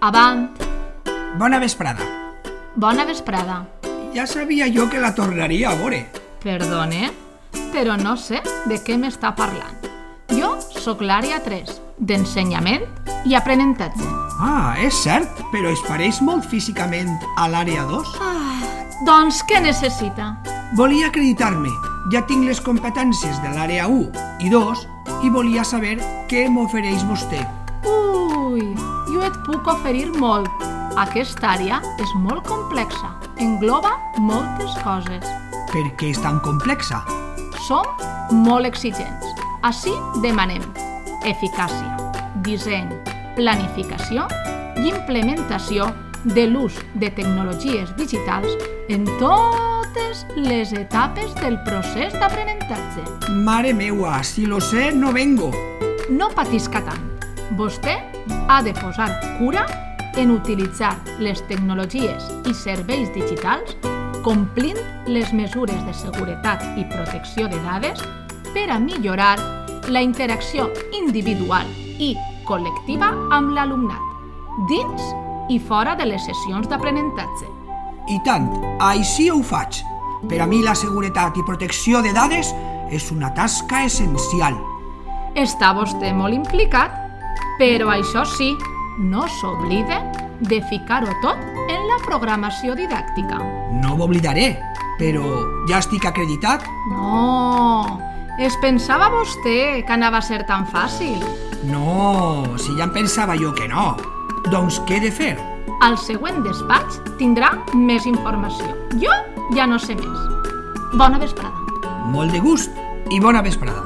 Avant. Bona vesprada. Bona vesprada. Ja sabia jo que la tornaria a veure. Perdone, però no sé de què m'està parlant. Jo sóc l'àrea 3, d'ensenyament i aprenentatge. Ah, és cert, però es pareix molt físicament a l'àrea 2. Doncs què necessita? Volia acreditar-me. Ja tinc les competències de l'àrea 1 i 2 i volia saber què m'ofereix vostè. Ui, jo et puc oferir molt. Aquesta àrea és molt complexa. Engloba moltes coses. Per què és tan complexa? Som molt exigents. Així demanem eficàcia, disseny, planificació i implementació de l'ús de tecnologies digitals en totes les etapes del procés d'aprenentatge. Mare meua, si lo sé, no vengo. No patisca tant. Vostè ha de posar cura en utilitzar les tecnologies i serveis digitals complint les mesures de seguretat i protecció de dades per a millorar la interacció individual i col·lectiva amb l'alumnat, dins i fora de les sessions d'aprenentatge. I tant, així ho faig. Per a mi la seguretat i protecció de dades és una tasca essencial. Està vostè molt implicat, però això sí, no s'oblide de ficar-ho tot en la programació didàctica. No m'oblidaré, però ja estic acreditat? No, es pensava vostè que anava a ser tan fàcil. No, si ja em pensava jo que no. Doncs què he de fer? Al següent despatx tindrà més informació. Jo ja no sé més. Bona vesprada. Molt de gust i bona vesprada.